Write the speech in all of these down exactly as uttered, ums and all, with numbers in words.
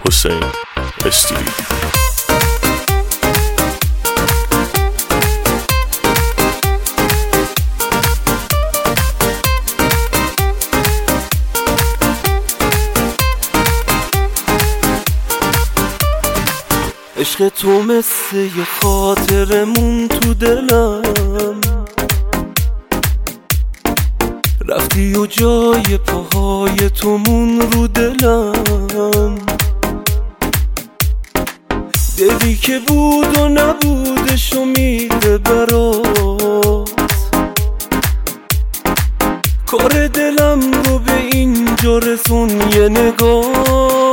حسین استیلی. عشق تو مثل یه خاطرمون تو دلم، رفتی و جای پاهای تو مون رو دلم. دلی که بود و نبودش امیده برات، کار دلم رو به اینجا رسون یه نگاه.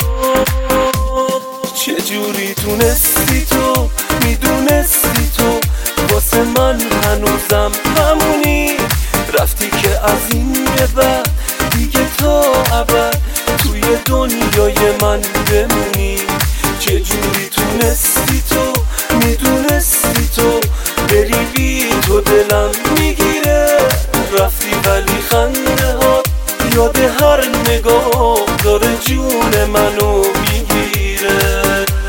چجوری تونستی تو، میدونستی تو واسه من هنوزم همونی، رفتی که از این به بعد دیگه تا ابد توی دنیای من بمونی. چجوری تونستی تو، میدونستی تو بری بی تو دلم میگیره، رفتی ولی خنده ها یاد هر نگاه داره جون منو میگیره.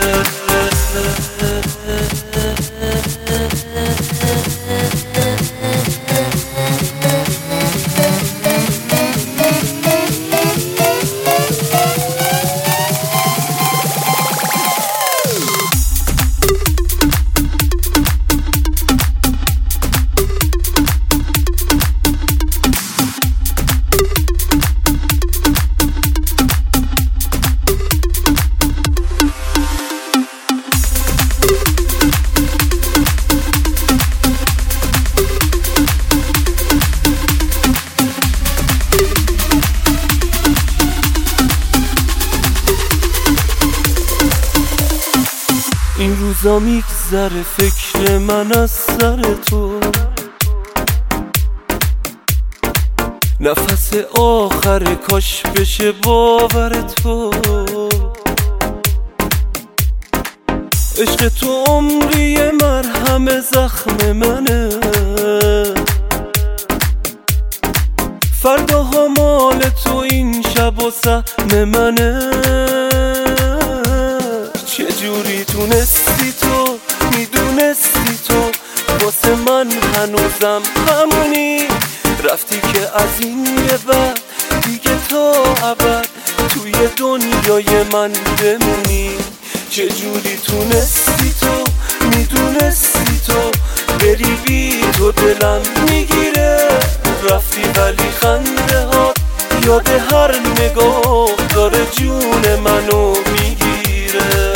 این روزا میگذره فکر من از سر تو، نفس آخر کاش بشه باور تو. عشق تو عمری مرهم زخم منه، فرداها مال تو این شب و سهم منه. چجوری تونستی تو، میدونستی تو واسه من هنوزم همونی، رفتی که از این به بعد دیگه تا ابد توی دنیای من بمونی. چجوری تونستی تو، میدونستی تو بری بی تو دلم میگیره، رفتی ولی خنده ها یاد هر نگاه داره جون منو میگیره.